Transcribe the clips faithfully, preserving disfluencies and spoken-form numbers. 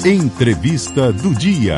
Entrevista do dia.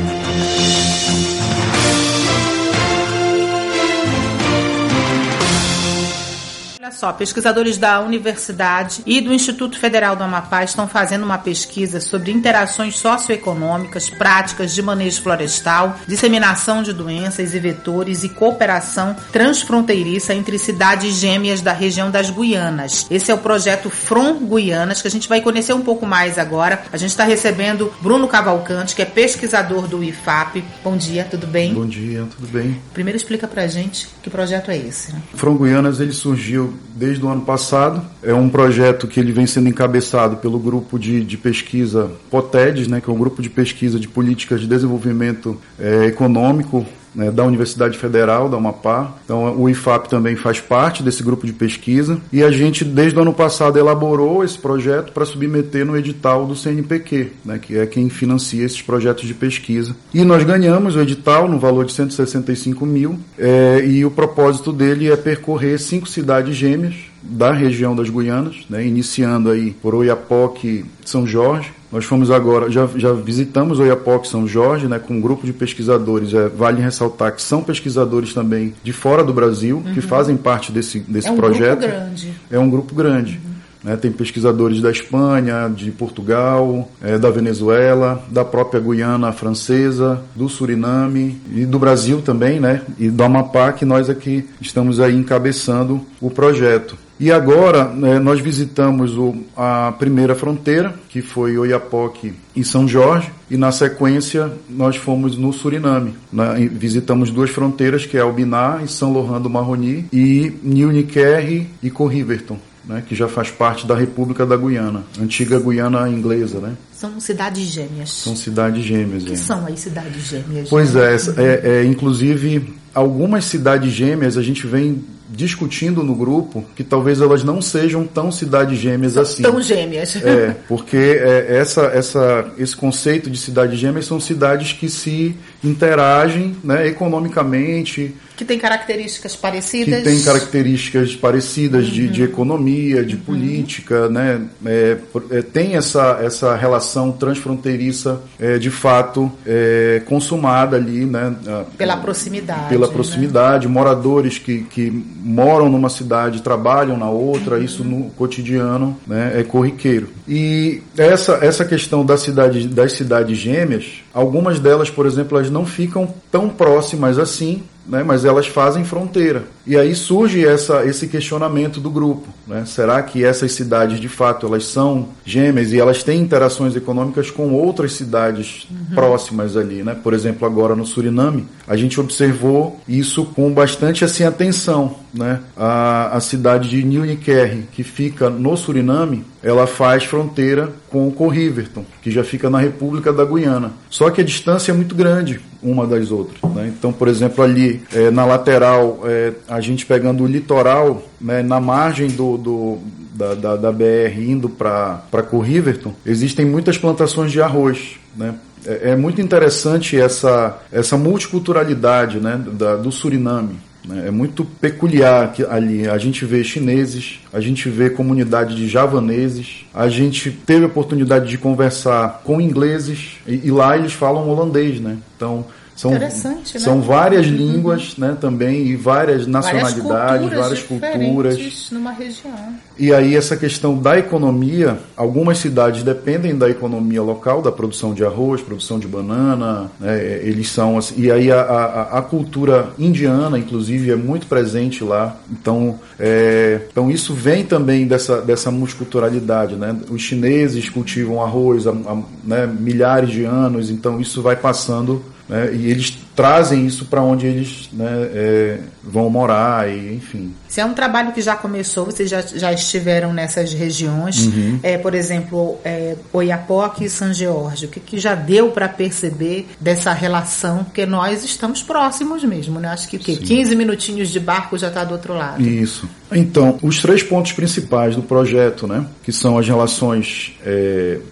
Olha só, pesquisadores da Universidade e do Instituto Federal do Amapá estão fazendo uma pesquisa sobre interações socioeconômicas, práticas de manejo florestal, disseminação de doenças e vetores e cooperação transfronteiriça entre cidades gêmeas da região das Guianas. Esse é o projeto From Guianas, que a gente vai conhecer um pouco mais agora. A gente está recebendo Bruno Cavalcante, que é pesquisador do I F A P. Bom dia, tudo bem? Bom dia, tudo bem. Primeiro explica pra gente que projeto é esse, né? From Guianas, ele surgiu desde o ano passado. É um projeto que ele vem sendo encabeçado pelo grupo de, de pesquisa POTEDES, né, que é um grupo de pesquisa de políticas de desenvolvimento é, econômico, né, da Universidade Federal do Amapá. Então o I F A P também faz parte desse grupo de pesquisa e a gente desde o ano passado elaborou esse projeto para submeter no edital do C N P Q, né, que é quem financia esses projetos de pesquisa. E nós ganhamos o edital no valor de cento e sessenta e cinco mil é, e o propósito dele é percorrer cinco cidades gêmeas da região das Guianas, né, iniciando aí por Oiapoque, São Jorge. Nós fomos agora, já, já visitamos Oiapoque, São Jorge, né, com um grupo de pesquisadores. É, vale ressaltar que são pesquisadores também de fora do Brasil, uhum, que fazem parte desse, desse é um projeto. É um grupo grande. É um grupo grande. Uhum. Né, tem pesquisadores da Espanha, de Portugal, é, da Venezuela, da própria Guiana Francesa, do Suriname e do Brasil também, né, e do Amapá, que nós aqui estamos aí encabeçando o projeto. E agora né, nós visitamos o, a primeira fronteira, que foi Oiapoque e São Jorge, e na sequência nós fomos no Suriname. Né, visitamos duas fronteiras, que é Albiná e São Laurent do Marroni, e Nieuwnequerre e Corriverton, né, que já faz parte da República da Guiana, antiga Guiana inglesa, né? São cidades gêmeas. São cidades gêmeas. O que é. são aí cidades gêmeas? Pois é, é, é, inclusive algumas cidades gêmeas a gente vem discutindo no grupo que talvez elas não sejam tão cidades gêmeas são assim. Tão gêmeas. É, porque é, essa, essa, esse conceito de cidades gêmeas são cidades que se interagem, né, economicamente. Que tem características parecidas. Que tem características parecidas uhum. de, de economia, de uhum. política, né? É, é, tem essa, essa relação transfronteiriça é, de fato é, consumada ali, né? Pela proximidade. Pela proximidade, né? Moradores que, que moram numa cidade, trabalham na outra, uhum. isso no cotidiano, né, é corriqueiro. E essa, essa questão da cidade, das cidades gêmeas, algumas delas, por exemplo, elas não ficam tão próximas assim, né, mas elas fazem fronteira. E aí surge essa, esse questionamento do grupo. Né? Será que essas cidades, de fato, elas são gêmeas e elas têm interações econômicas com outras cidades uhum. próximas ali? Né? Por exemplo, agora no Suriname, a gente observou isso com bastante assim, atenção. Né? A, a cidade de Nieuwnequerre, que fica no Suriname, ela faz fronteira com o Corriverton, que já fica na República da Guiana. Só que a distância é muito grande uma das outras. Né? Então, por exemplo, ali é, na lateral, é, a gente pegando o litoral, né, na margem do, do, da, da, da B R indo para Corriverton, existem muitas plantações de arroz. Né? É, é muito interessante essa, essa multiculturalidade, né, da, do Suriname. É muito peculiar que ali a gente vê chineses, a gente vê comunidade de javaneses, a gente teve a oportunidade de conversar com ingleses e, e lá eles falam holandês, né? Então são, Interessante, são né? várias uhum. línguas, né, também, e várias nacionalidades, várias culturas, várias culturas numa região. E aí essa questão da economia, algumas cidades dependem da economia local, da produção de arroz, produção de banana, né, eles são assim, e aí a, a, a cultura indiana, inclusive, é muito presente lá. Então, é, então isso vem também dessa, dessa multiculturalidade, né? Os chineses cultivam arroz há, há né, milhares de anos, então isso vai passando. Né, e eles trazem isso para onde eles né, é, vão morar, e, enfim. Isso é um trabalho que já começou, vocês já, já estiveram nessas regiões, uhum. é, por exemplo, é, Oiapoque e São Jorge, o que, que já deu para perceber dessa relação, porque nós estamos próximos mesmo, né? Acho que o quê? quinze minutinhos de barco já está do outro lado. Isso. Então, os três pontos principais do projeto, né, que são as relações é,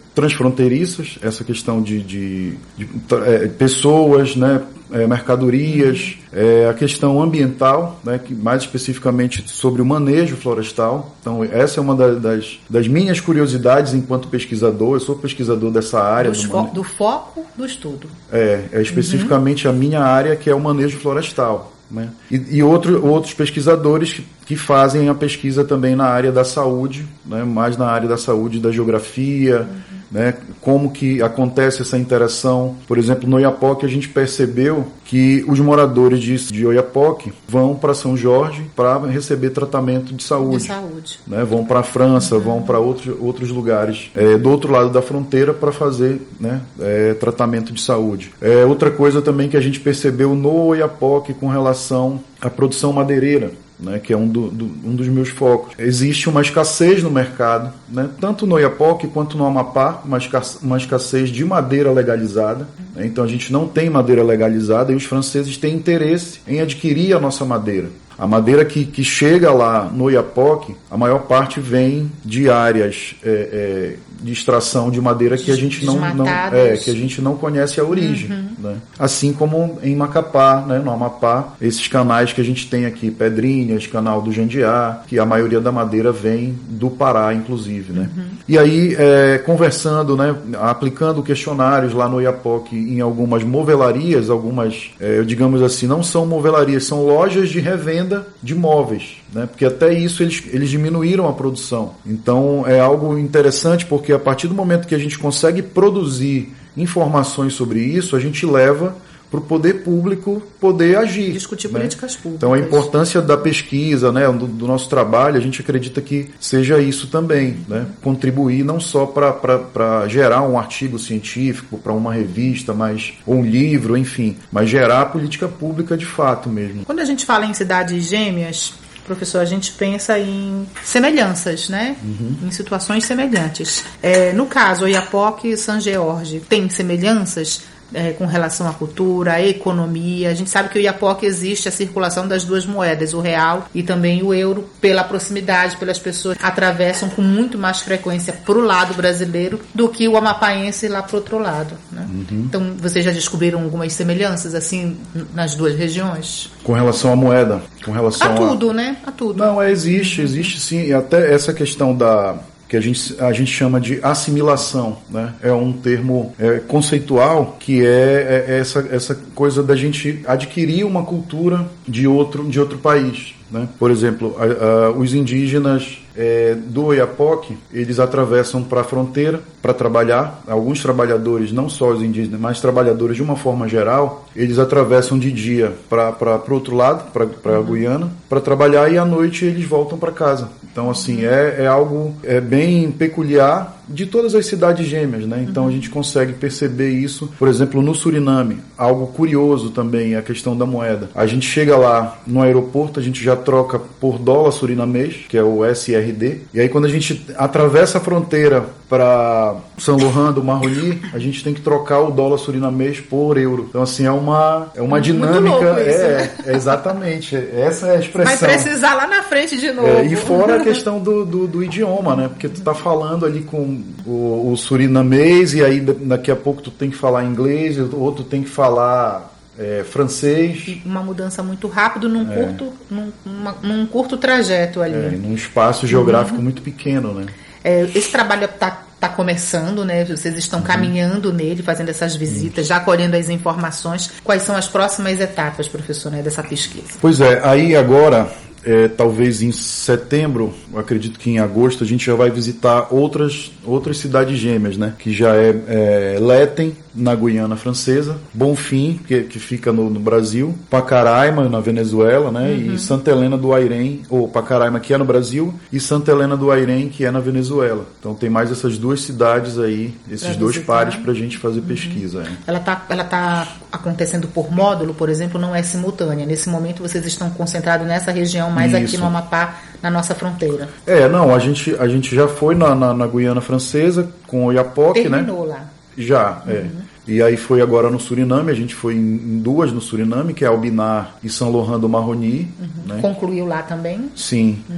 transfronteiriças, essa questão de, de, de é, pessoas, né, é, mercadorias, é, a questão ambiental, né, que mais especificamente sobre o manejo florestal. Então, essa é uma da, das, das minhas curiosidades enquanto pesquisador. Eu sou pesquisador dessa área. Do, do, fo- do foco do estudo. É, é especificamente uhum. a minha área, que é o manejo florestal. Né? E, e outro, outros pesquisadores que, que fazem a pesquisa também na área da saúde, né? Mais na área da saúde, da geografia, uhum. né? Como que acontece essa interação. Por exemplo, no Oiapoque a gente percebeu que os moradores de, de Oiapoque vão para São Jorge para receber tratamento de saúde. De saúde. Né? Vão para a França, uhum. vão para outros, outros lugares é, do outro lado da fronteira para fazer, né, é, tratamento de saúde. É, outra coisa também que a gente percebeu no Oiapoque com relação à produção madeireira, né, que é um, do, do, um dos meus focos. Existe uma escassez no mercado, né, tanto no Oiapoque quanto no Amapá, uma, escassez, uma escassez de madeira legalizada. Né, então a gente não tem madeira legalizada e os franceses têm interesse em adquirir a nossa madeira. A madeira que, que chega lá no Oiapoque, a maior parte vem de áreas é, é, de extração de madeira que a gente não, não, é, que a gente não conhece a origem. Uhum. Né? Assim como em Macapá, né, no Amapá, esses canais que a gente tem aqui, Pedrinhas, Canal do Jandiá, que a maioria da madeira vem do Pará, inclusive. Né? Uhum. E aí, é, conversando, né, aplicando questionários lá no Oiapoque em algumas movelarias, algumas, é, digamos assim, não são movelarias, são lojas de revenda de móveis, né? Porque até isso eles, eles diminuíram a produção. Então é algo interessante porque a partir do momento que a gente consegue produzir informações sobre isso, a gente leva para o poder público poder agir. Discutir, né? Políticas públicas. Então a importância da pesquisa, né, do, do nosso trabalho, a gente acredita que seja isso também, né? Contribuir não só para gerar um artigo científico, para uma revista, mas, ou um livro, enfim, mas gerar a política pública de fato mesmo. Quando a gente fala em cidades gêmeas, professor, a gente pensa em semelhanças, né? Uhum. Em situações semelhantes. É, no caso, Oiapoque e São George, tem semelhanças? É, com relação à cultura, à economia. A gente sabe que o Oiapoque existe a circulação das duas moedas, o real e também o euro, pela proximidade, pelas pessoas que atravessam com muito mais frequência para o lado brasileiro do que o amapaense lá para o outro lado. Né? Uhum. Então, vocês já descobriram algumas semelhanças assim nas duas regiões? Com relação à moeda? Com relação a tudo, a... né? A tudo. Não, é, existe, existe sim. E até essa questão da... que a gente, a gente chama de assimilação, né? É um termo é, conceitual que é, é essa, essa coisa da gente adquirir uma cultura de outro, de outro país. Né? Por exemplo, a, a, os indígenas é, do Oiapoque, eles atravessam para a fronteira para trabalhar. Alguns trabalhadores, não só os indígenas, mas trabalhadores de uma forma geral, eles atravessam de dia para o outro lado, para a Guiana, para trabalhar e à noite eles voltam para casa. Então, assim, é, é algo é bem peculiar de todas as cidades gêmeas, né? Então, a gente consegue perceber isso, por exemplo, no Suriname. Algo curioso também é a questão da moeda. A gente chega lá no aeroporto, a gente já troca por dólar surinamês, que é o S R D, e aí quando a gente atravessa a fronteira para São Laurent do Marroni, a gente tem que trocar o dólar surinamês por euro. Então, assim, é uma, é uma dinâmica... Isso, é, né? é, exatamente. Essa é a expressão. Vai precisar lá na frente de novo. É, e fora a questão do, do, do idioma, né? Porque tu tá falando ali com o, o surinamês e aí daqui a pouco tu tem que falar inglês, ou tu tem que falar é, francês. Uma mudança muito rápida num, é. curto, num, uma, num curto trajeto ali. É, num espaço geográfico uhum. muito pequeno, né? É, esse trabalho está tá começando, né? Vocês estão uhum. caminhando nele, fazendo essas visitas, já colhendo as informações. Quais são as próximas etapas, professor, né, dessa pesquisa? Pois é, aí agora... É, talvez em setembro, acredito que em agosto, a gente já vai visitar outras, outras cidades gêmeas, né? Que já é, é Letem, na Guiana Francesa, Bonfim, que, que fica no, no Brasil, Pacaraima, na Venezuela, né? Uhum. E Santa Helena do Airém, ou Pacaraima, que é no Brasil, e Santa Helena do Airém, que é na Venezuela. Então tem mais essas duas cidades aí, esses pra dois visitar. pares para a gente fazer uhum. pesquisa. É. Ela está ela tá acontecendo por módulo, por exemplo, não é simultânea. Nesse momento vocês estão concentrados nessa região, mais Isso. aqui no Amapá, na nossa fronteira. É, não, a gente, a gente já foi na, na, na Guiana Francesa com o Oiapoque, né? Terminou lá. Já, uhum. é. E aí foi agora no Suriname, a gente foi em duas no Suriname, que é Albinar e São Laurent do Marroni. Uhum. Né? Concluiu lá também? Sim. Uhum.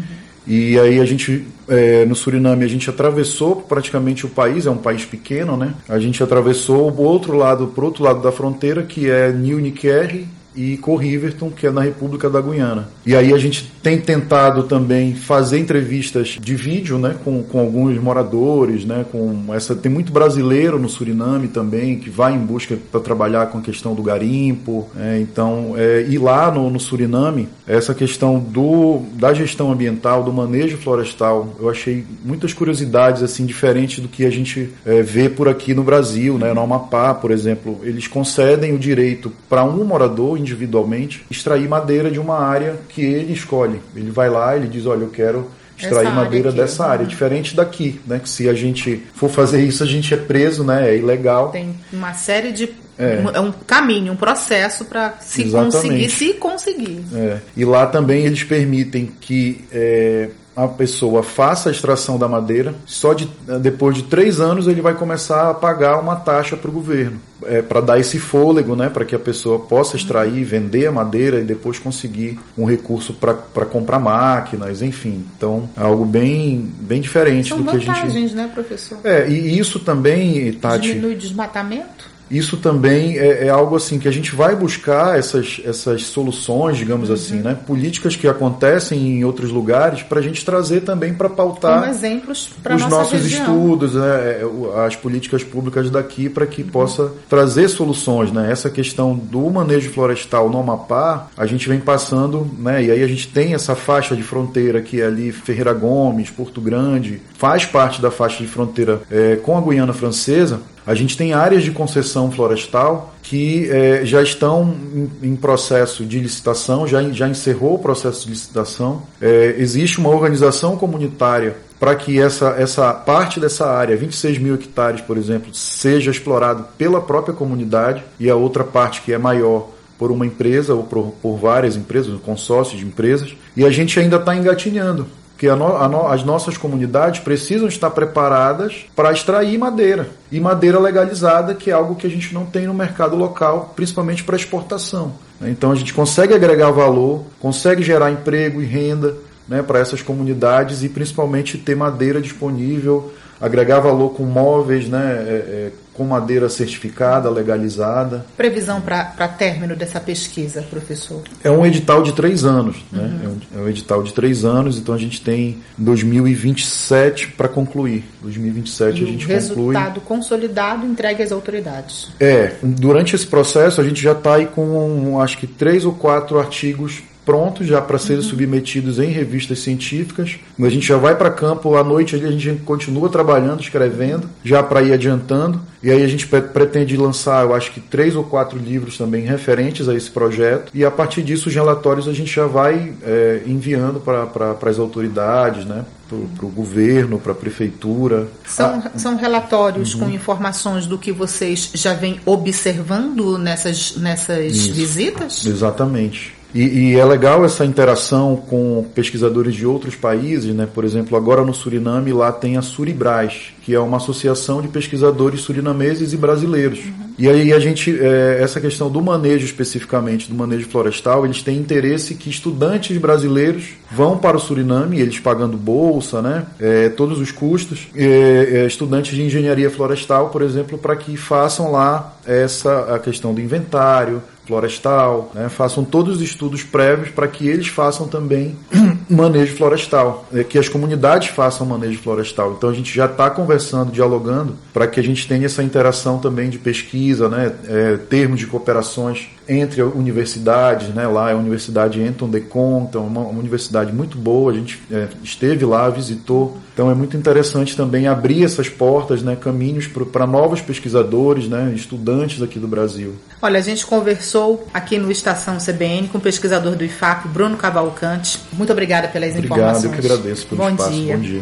E aí a gente, é, no Suriname, a gente atravessou praticamente o país, é um país pequeno, né? A gente atravessou o outro lado, pro outro lado da fronteira, que é New Niquerre e Corriverton, que é na República da Guiana. E aí a gente tem tentado também fazer entrevistas de vídeo, né, com, com alguns moradores, né, com essa, tem muito brasileiro no Suriname também, que vai em busca para trabalhar com a questão do garimpo, é, então, é, e lá no, no Suriname, essa questão do, da gestão ambiental, do manejo florestal, eu achei muitas curiosidades, assim, diferentes do que a gente é, vê por aqui no Brasil, né, no Amapá, por exemplo, eles concedem o direito para um morador individualmente, extrair madeira de uma área que ele escolhe. Ele vai lá, ele diz, olha, eu quero extrair Essa madeira aqui, dessa área, diferente daqui, né? Que se a gente for fazer isso, a gente é preso, né? É ilegal. Tem uma série de... É um, é um caminho, um processo para se Exatamente. conseguir, se conseguir. É. E lá também eles permitem que... É, a pessoa faça a extração da madeira, só de, depois de três anos ele vai começar a pagar uma taxa para o governo, é, para dar esse fôlego, né, para que a pessoa possa extrair, vender a madeira e depois conseguir um recurso para comprar máquinas, enfim. Então, é algo bem, bem diferente São do que a gente... São vantagens, né, professor? É, e isso também, Tati... Diminui o desmatamento? Isso também é, é algo assim que a gente vai buscar essas, essas soluções, digamos uhum. assim, né? Políticas que acontecem em outros lugares para a gente trazer também para pautar como exemplos para os nossa nossos região. estudos, né? As políticas públicas daqui para que uhum. possa trazer soluções, né? Essa questão do manejo florestal no Amapá, a gente vem passando, né? E aí a gente tem essa faixa de fronteira que é ali Ferreira Gomes, Porto Grande, faz parte da faixa de fronteira é, com a Guiana Francesa. A gente tem áreas de concessão florestal que eh, já estão em, em processo de licitação, já, já encerrou o processo de licitação. Eh, existe uma organização comunitária para que essa, essa parte dessa área, vinte e seis mil hectares, por exemplo, seja explorado pela própria comunidade, e a outra parte que é maior por uma empresa ou por, por várias empresas, um consórcio de empresas, e a gente ainda está engatinhando. Porque a no, a no, as nossas comunidades precisam estar preparadas para extrair madeira. E madeira legalizada, que é algo que a gente não tem no mercado local, principalmente para exportação. Então a gente consegue agregar valor, consegue gerar emprego e renda, né, para essas comunidades e principalmente ter madeira disponível, agregar valor com móveis, né, é, é, com madeira certificada, legalizada. Previsão para término dessa pesquisa, professor? É um edital de três anos. Né? Uhum. É, um, é um edital de três anos, então a gente tem dois mil e vinte e sete para concluir. dois mil e vinte e sete e a gente o resultado conclui. consolidado entregue às autoridades. É, durante esse processo a gente já está aí com acho que três ou quatro artigos prontos já para serem uhum. submetidos em revistas científicas. A gente já vai para campo à noite, a gente continua trabalhando, escrevendo, já para ir adiantando. E aí a gente pretende lançar, eu acho que três ou quatro livros também referentes a esse projeto. E a partir disso, os relatórios a gente já vai é, enviando para pra, as autoridades, né? Para o governo, para a prefeitura. São, ah, são relatórios uhum. com informações do que vocês já vêm observando nessas, nessas visitas? Exatamente. E, e é legal essa interação com pesquisadores de outros países, né? Por exemplo, agora no Suriname, lá tem a Suribras, que é uma associação de pesquisadores surinameses e brasileiros. Uhum. E aí a gente, é, essa questão do manejo especificamente, do manejo florestal, eles têm interesse que estudantes brasileiros vão para o Suriname, eles pagando bolsa, né? É, todos os custos, é, é, estudantes de engenharia florestal, por exemplo, para que façam lá essa a questão do inventário florestal, né? Façam todos os estudos prévios para que eles façam também manejo florestal, é, que as comunidades façam manejo florestal. Então a gente já está conversando, dialogando, para que a gente tenha essa interação também de pesquisa, né? É, termos de cooperações entre universidades, né? Lá é a Universidade Anton de Conta, uma, uma universidade muito boa, a gente é, esteve lá, visitou. Então é muito interessante também abrir essas portas, né? Caminhos para novos pesquisadores, né? Estudantes aqui do Brasil. Olha, a gente conversou aqui no Estação C B N com o pesquisador do I F A P, Bruno Cavalcante. Muito obrigada pelas Obrigado, informações. eu que agradeço pelo Bom espaço. Dia. Bom dia.